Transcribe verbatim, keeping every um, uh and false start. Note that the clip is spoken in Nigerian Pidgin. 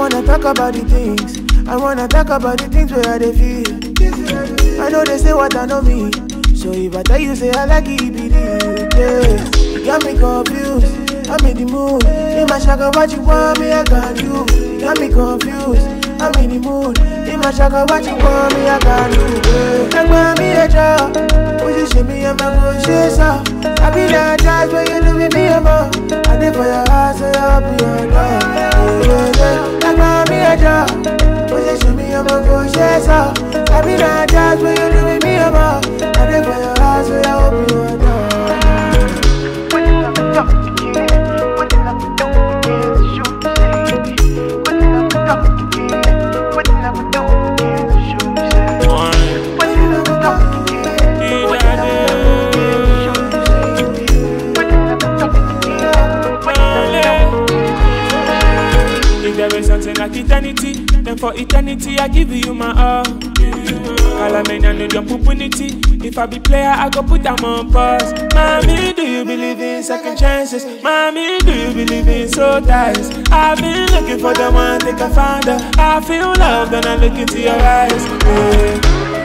wanna talk about the things. I wanna talk about the things where they feel. I know they say what I know me. So if I tell you say I like it, be the yeah. You got me confused. I'm in the mood. In my shaka, what you want me, I got you. You got me confused. I'm in the mood. In my shaka, what you want me, I got you. Like want me a job. Position me, I'm a good chaser. I be that judge when you do me, me a more. I did for your heart, so I'll be your dog. Like want me a job. Position me, I'm a good chaser. I be that judge when you do me, me a more. I did for your heart, so I'll be your dog. Something like eternity, then for eternity I give you my all. Calamania no jump opportunity. If I be player, I go put them on pause. Mommy, do you believe in second chances? Mommy, do you believe in soul ties? I've been looking for the one, think I found her. I feel love when I look into your eyes. Yeah.